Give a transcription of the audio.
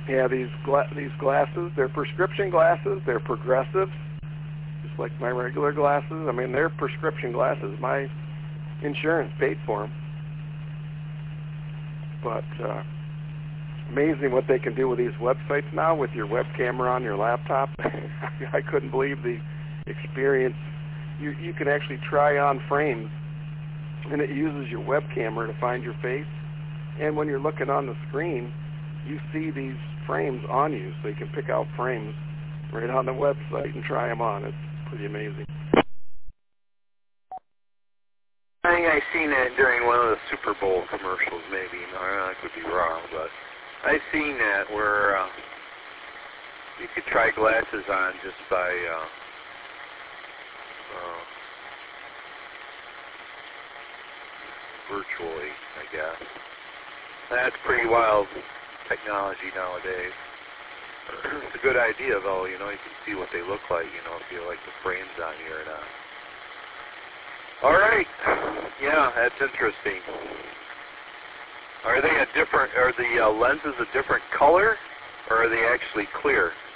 Yeah, these glasses, they're prescription glasses. They're progressives, just like my regular glasses. I mean, they're prescription glasses. My insurance paid for them. But amazing what they can do with these websites now with your web camera on your laptop. I couldn't believe the experience. You can actually try on frames, and it uses your web camera to find your face. And when you're looking on the screen, you see these frames on you, so you can pick out frames right on the website and try them on. It's pretty amazing. I think I seen that during one of the Super Bowl commercials, maybe. No, I could be wrong, but I seen that where you could try glasses on just by virtually, I guess. That's pretty wild technology nowadays. It's a good idea, though. You know, you can see what they look like. You know, if you like the frames on you or not. All right. Yeah, that's interesting. Are they a different? Are the lenses a different color, or are they actually clear?